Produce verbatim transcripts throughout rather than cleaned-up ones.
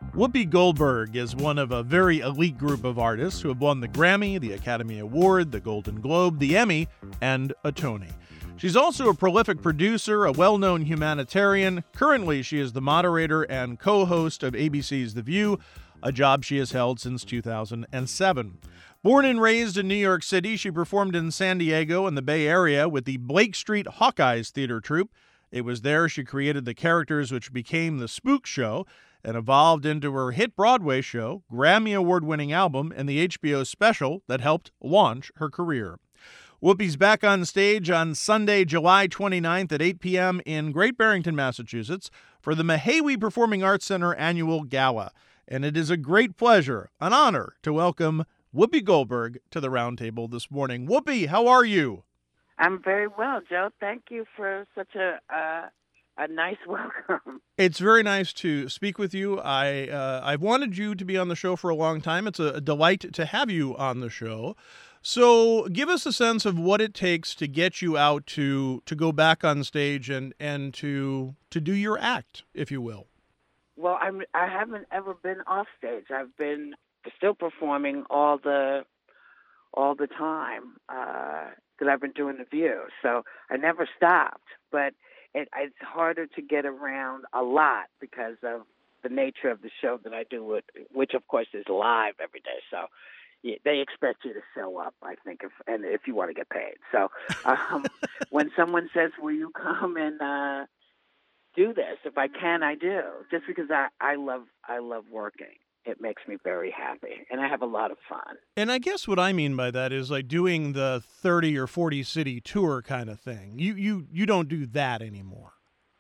Whoopi Goldberg is one of a very elite group of artists who have won the Grammy, the Academy Award, the Golden Globe, the Emmy, and a Tony. She's also a prolific producer, a well-known humanitarian. Currently, she is the moderator and co-host of A B C's The View, a job she has held since two thousand seven. Born and raised in New York City, she performed in San Diego and the Bay Area with the Blake Street Hawkeyes theater troupe. It was there she created the characters which became The Spook Show and evolved into her hit Broadway show, Grammy Award-winning album, and the H B O special that helped launch her career. Whoopi's back on stage on Sunday, July twenty-ninth at eight p.m. in Great Barrington, Massachusetts for the Mahawi Performing Arts Center annual gala. And it is a great pleasure, an honor, to welcome Whoopi Goldberg to the roundtable this morning. Whoopi, how are you? I'm very well, Joe. Thank you for such a uh, a nice welcome. It's very nice to speak with you. I uh, I've wanted you to be on the show for a long time. It's a, a delight to have you on the show. So give us a sense of what it takes to get you out to to go back on stage and, and to to do your act, if you will. Well, I'm I haven't ever been off stage. I've been still performing all the all the time because uh, I've been doing The View. So I never stopped. But it, it's harder to get around a lot because of the nature of the show that I do, which of course is live every day. So yeah, they expect you to show up, I think, if and if you want to get paid. So um, when someone says, "Will you come and uh, do this?" If I can, I do. Just because I, I love I love working. It makes me very happy, and I have a lot of fun. And I guess what I mean by that is like doing the thirty or forty city tour kind of thing. You you you don't do that anymore.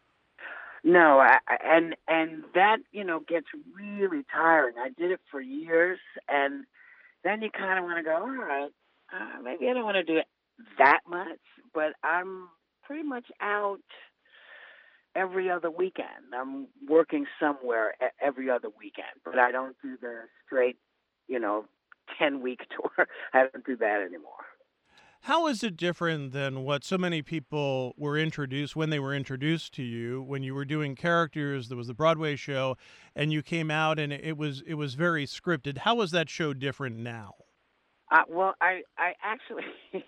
No, I, and and that you know gets really tiring. I did it for years, and then you kind of want to go, all right, uh, maybe I don't want to do it that much, but I'm pretty much out every other weekend. I'm working somewhere every other weekend, but I don't do the straight, you know, ten-week tour. I don't do that anymore. How is it different than what so many people were introduced when they were introduced to you when you were doing characters? There was the Broadway show, and you came out, and it was it was very scripted. How is that show different now? Uh, well, I I actually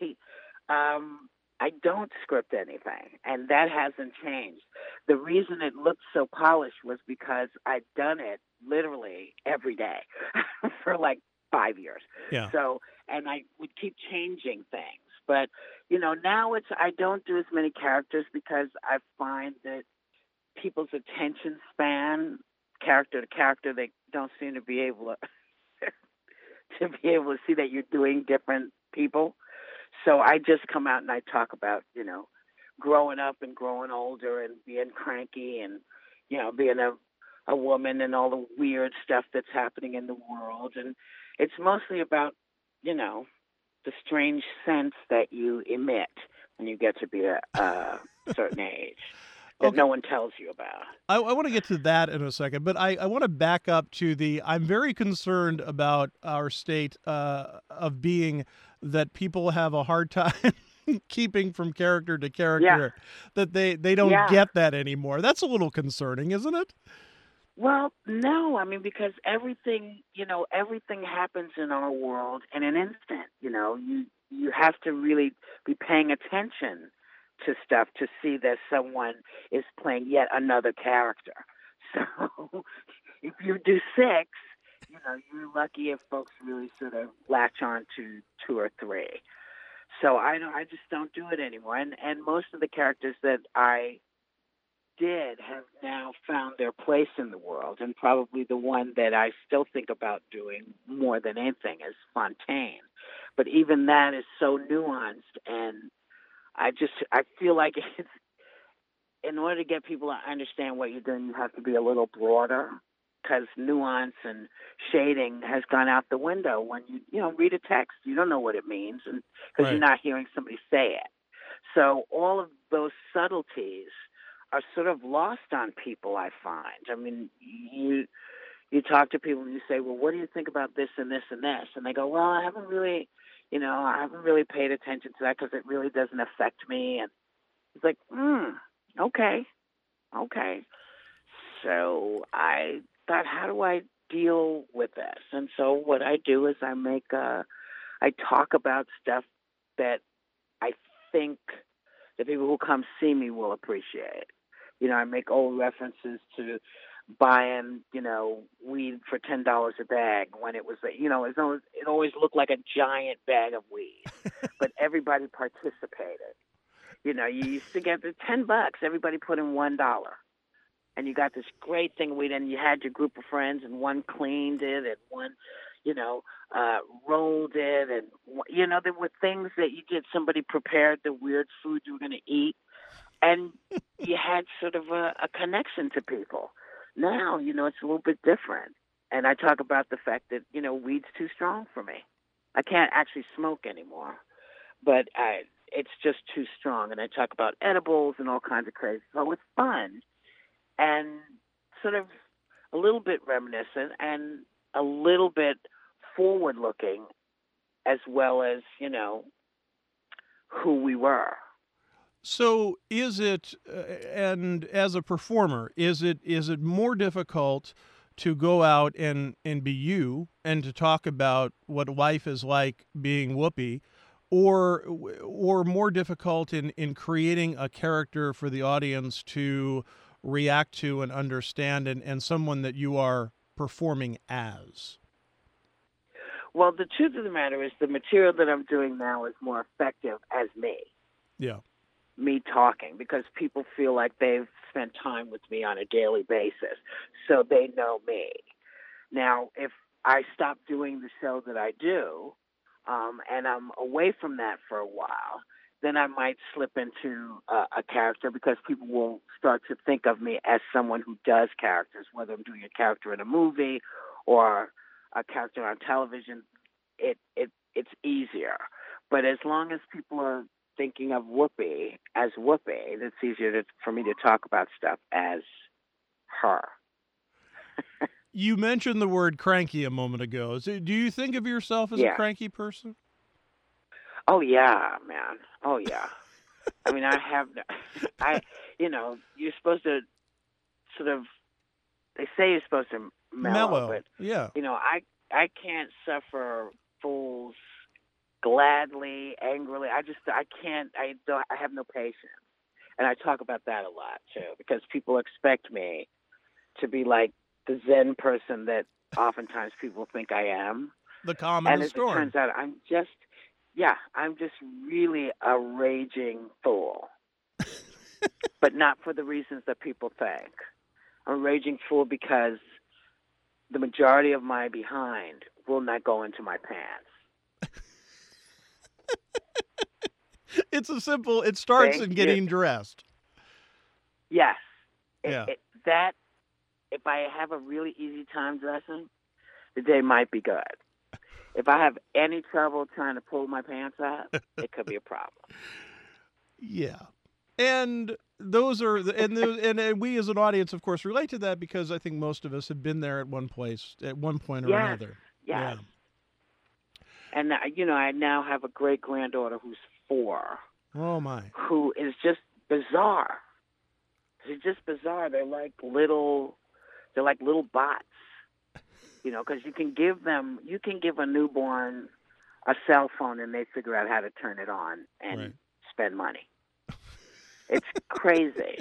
um, I don't script anything, and that hasn't changed. The reason it looked so polished was because I'd done it literally every day for like five years. Yeah. So, and I would keep changing things. But, you know, now it's, I don't do as many characters because I find that people's attention span, character to character, they don't seem to be able to, to be able to see that you're doing different people. So I just come out and I talk about, you know, growing up and growing older and being cranky and, you know, being a, a woman and all the weird stuff that's happening in the world. And it's mostly about, you know, the strange sense that you emit when you get to be a, a certain age that okay. no one tells you about. I, I want to get to that in a second, but I, I want to back up to the, I'm very concerned about our state uh, of being that people have a hard time keeping from character to character, yeah. that they, they don't yeah. get that anymore. That's a little concerning, isn't it? Well, no, I mean, because everything, you know, everything happens in our world in an instant. You know, you you have to really be paying attention to stuff to see that someone is playing yet another character. So if you do six, you know, you're lucky if folks really sort of latch on to two or three. So I don't, I just don't do it anymore. And and most of the characters that I did have now found their place in the world, and probably the one that I still think about doing more than anything is Fontaine. But even that is so nuanced, and I just I feel like it's, in order to get people to understand what you're doing, you have to be a little broader, because nuance and shading has gone out the window. When you you know read a text, you don't know what it means, and because Right. you're not hearing somebody say it. So all of those subtleties are sort of lost on people, I find. I mean, you you talk to people and you say, well, what do you think about this and this and this? And they go, well, I haven't really, you know, I haven't really paid attention to that because it really doesn't affect me. And it's like, hmm, okay, okay. So I thought, how do I deal with this? And so what I do is I make uh I talk about stuff that I think the people who come see me will appreciate. You know, I make old references to buying, you know, weed for ten dollars a bag when it was, you know, it always, it always looked like a giant bag of weed, but everybody participated. You know, you used to get the ten bucks. Everybody put in one dollar, and you got this great thing of weed, and you had your group of friends, and one cleaned it, and one, you know, uh, rolled it, and you know, there were things that you did. Somebody prepared the weird food you were going to eat, and you had sort of a, a connection to people. Now, you know, it's a little bit different, and I talk about the fact that, you know, weed's too strong for me. I can't actually smoke anymore, but I, it's just too strong. And I talk about edibles and all kinds of crazy. So it's fun and sort of a little bit reminiscent and a little bit forward-looking, as well as, you know, who we were. So is it, uh, and as a performer, is it is it more difficult to go out and, and be you and to talk about what life is like being Whoopi, or or more difficult in, in creating a character for the audience to react to and understand, and, and someone that you are performing as? Well, the truth of the matter is the material that I'm doing now is more effective as me. Yeah. Me talking, because people feel like they've spent time with me on a daily basis, so they know me. Now, if I stop doing the show that I do, um, and I'm away from that for a while, then I might slip into uh, a character, because people will start to think of me as someone who does characters, whether I'm doing a character in a movie or a character on television. It it it's easier. But as long as people are thinking of Whoopi as Whoopi, it's easier to, for me to talk about stuff as her. You mentioned the word cranky a moment ago. So do you think of yourself as Yeah. a cranky person? Oh yeah, man. Oh yeah. I mean, I have, I, you know, you're supposed to sort of, they say you're supposed to mellow, Mellow, but yeah. you know, I, I can't suffer fools gladly, angrily. I just, I can't, I don't, I have no patience. And I talk about that a lot too, because people expect me to be like the Zen person that oftentimes people think I am. The calm and in the as storm. it turns out, I'm just, yeah, I'm just really a raging fool. But not for the reasons that people think. I'm a raging fool because the majority of my behind will not go into my pants. It's a simple, it starts Thank in getting you. dressed. Yes. It, Yeah. it, that, if I have a really easy time dressing, the day might be good. If I have any trouble trying to pull my pants up, it could be a problem. Yeah. And those are, the, and, those, and and we as an audience, of course, relate to that, because I think most of us have been there at one place, at one point or Yes. another. Yes. Yeah. And, you know, I now have a great-granddaughter who's four. Oh, my. Who is just bizarre. She's just bizarre. They're like little, they're like little bots. You know, because you can give them, you can give a newborn a cell phone and they figure out how to turn it on and Right. spend money. It's crazy.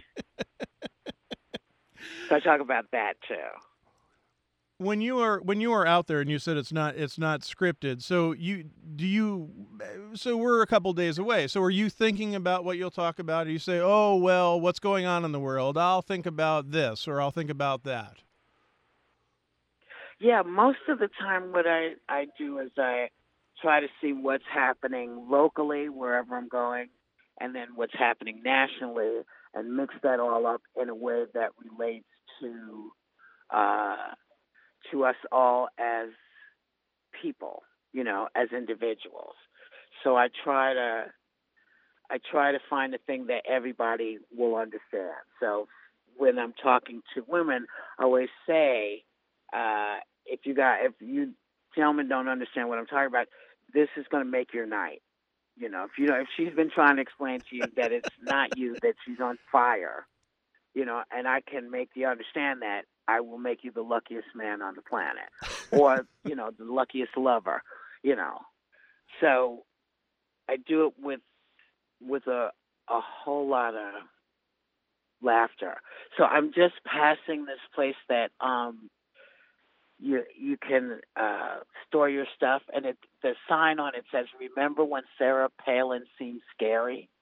So I talk about that too. When you are when you are out there, and you said it's not it's not scripted, so you do you so we're a couple days away. So are you thinking about what you'll talk about? Or you say, oh well, what's going on in the world? I'll think about this, or I'll think about that. Yeah, most of the time what I, I do is I try to see what's happening locally wherever I'm going, and then what's happening nationally, and mix that all up in a way that relates to uh, to us all as people, you know, as individuals. So I try to I try to find a thing that everybody will understand. So when I'm talking to women, I always say, uh, if you got if you gentlemen don't understand what I'm talking about, this is going to make your night. You know, if you know if she's been trying to explain to you that it's not you, that she's on fire, you know, and I can make you understand that, I will make you the luckiest man on the planet, or you know, the luckiest lover. You know, so I do it with with a a whole lot of laughter. So I'm just passing this place that um you you can uh, store your stuff, and it the sign on it says, "Remember when Sarah Palin seemed scary?"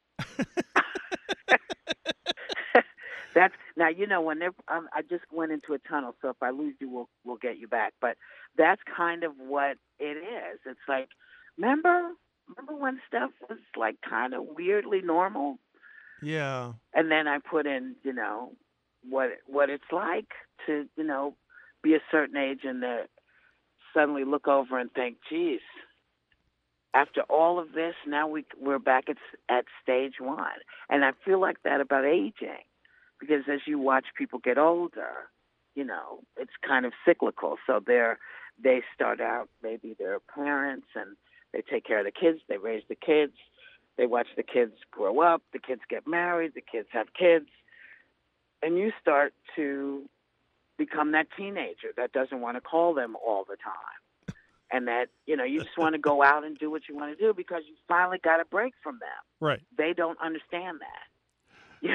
That's now you know when um, I just went into a tunnel, so if I lose you, we'll we'll get you back. But that's kind of what it is. It's like, remember remember when stuff was like kind of weirdly normal? Yeah. And then I put in, you know, what what it's like to, you know, be a certain age and to suddenly look over and think, geez, after all of this, now we, we're back at, at stage one. And I feel like that about aging, because as you watch people get older, you know, it's kind of cyclical. So they're, they start out, maybe they're parents and they take care of the kids, they raise the kids, they watch the kids grow up, the kids get married, the kids have kids, and you start to become that teenager that doesn't want to call them all the time. And that, you know, you just want to go out and do what you want to do because you finally got a break from them. Right. They don't understand that.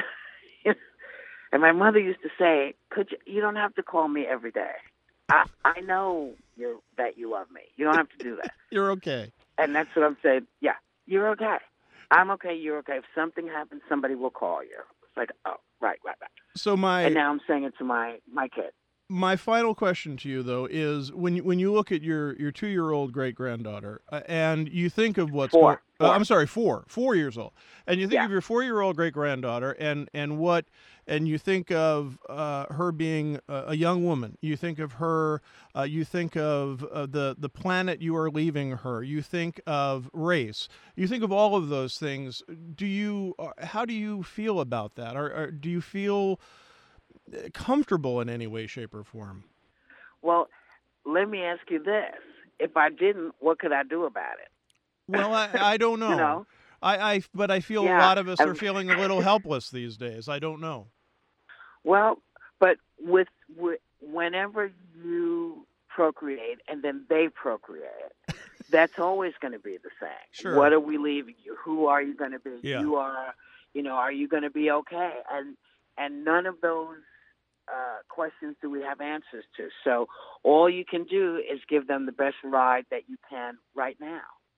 And my mother used to say, "Could you, you don't have to call me every day. I, I know you're, that you love me. You don't have to do that." You're okay. And that's what I'm saying. Yeah, you're okay. I'm okay. You're okay. If something happens, somebody will call you. It's like, oh, right, right, right. So my and now I'm saying it to my, my kid. My final question to you, though, is when you, when you look at your, your two-year-old great-granddaughter uh, and you think of what's four, go- four. Uh, I'm sorry, four, four years old, and you think Yeah. of your four-year-old great-granddaughter and, and what, and you think of uh, her being a, a young woman. You think of her. Uh, you think of uh, the the planet you are leaving her. You think of race. You think of all of those things. Do you? Uh, how do you feel about that? Or, or do you feel comfortable in any way, shape, or form? Well, let me ask you this. If I didn't, what could I do about it? Well, I, I don't know. you know? I, I, but I feel Yeah. a lot of us are Um, feeling a little helpless these days. I don't know. Well, but with, with whenever you procreate and then they procreate, that's always going to be the same. Sure. What are we leaving you? Who are you going to be? Yeah. You are, you know, are you going to be okay? And and none of those uh, questions do we have answers to. So all you can do is give them the best ride that you can right now.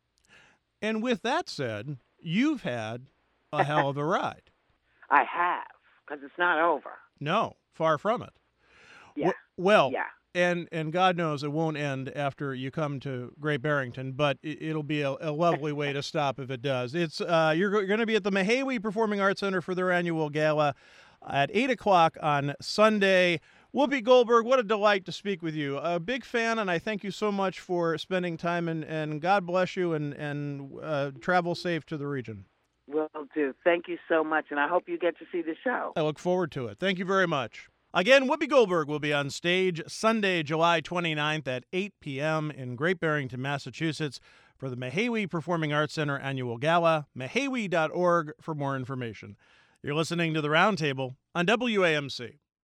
And with that said, you've had a hell of a ride. I have, because it's not over. No, far from it. Yeah. W- well, Yeah. and and God knows it won't end after you come to Great Barrington, but it, it'll be a, a lovely way to stop if it does. It's uh, you're, you're going to be at the Mahawi Performing Arts Center for their annual gala at eight o'clock on Sunday. Whoopi Goldberg, what a delight to speak with you. A big fan, and I thank you so much for spending time, and, and God bless you, and, and uh, travel safe to the region. Will do. Thank you so much, and I hope you get to see the show. I look forward to it. Thank you very much. Again, Whoopi Goldberg will be on stage Sunday, July twenty-ninth at eight p.m. in Great Barrington, Massachusetts for the Mahawi Performing Arts Center Annual Gala. Mahawi dot org for more information. You're listening to The Roundtable on W A M C.